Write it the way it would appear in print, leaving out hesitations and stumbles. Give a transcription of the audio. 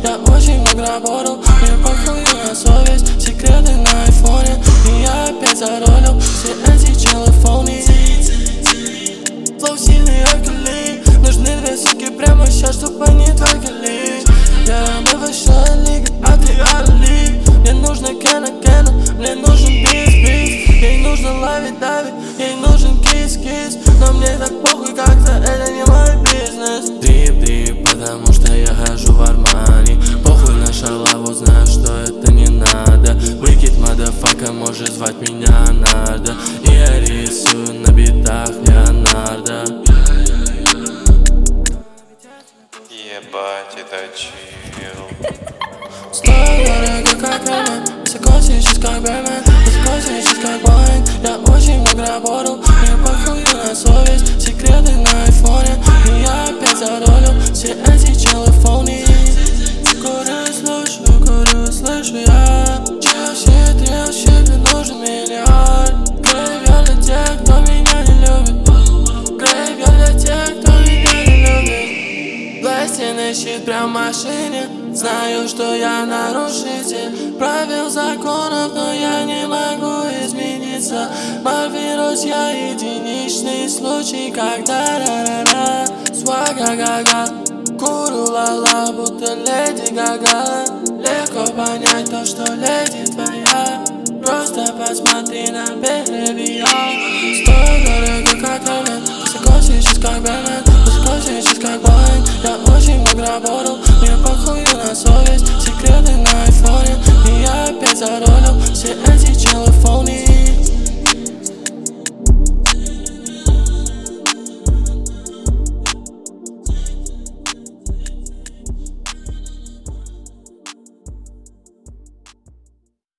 Я очень много работал, мне похуй на совесть. Секреты на айфоне, и я опять заролил. Все эти челы фони. Флоу сильный окели. Нужны две суки прямо сейчас, чтоб они твои. Мы высшая лига, а ты Али. Мне нужно Кена, мне нужен бис. Ей нужно ловить, ей нужен кис. Но мне так похуй, как-то это не мой бизнес. Дрип, потому что я хожу в Армани. Похуй на шалаву, знаю, что это не надо. Выкид, мадафака, можешь звать меня Нардо. И я рисую на битах Леонардо. Ебать, это чил. Стою дорого, как Бэтмен, высоко сейчас как Бэтмен, высоко сейчас как Боинг. Я очень много работал, мне похуй на совесть. Секреты на айфоне, и я опять заролил. Все эти челы фони. Курю, слышу я. Чел, щит, нужен миллиард. Грейвер для тех, кто меня не любит. Грейвер для тех, кто меня не любит. Пластины щит прям в машине. Знаю, что я нарушитель правил законов, но я не могу измениться. Мой я единичный случай, когда ра-ра-ра. Свага-га-га, курю ла-ла, будто леди Гага. Легко понять то, что леди твоя. Просто посмотри на белье. Стою дорого, как Бэтмен, высоко сейчас как Бэтмен, высоко сейчас как Боинг. Я очень много работал,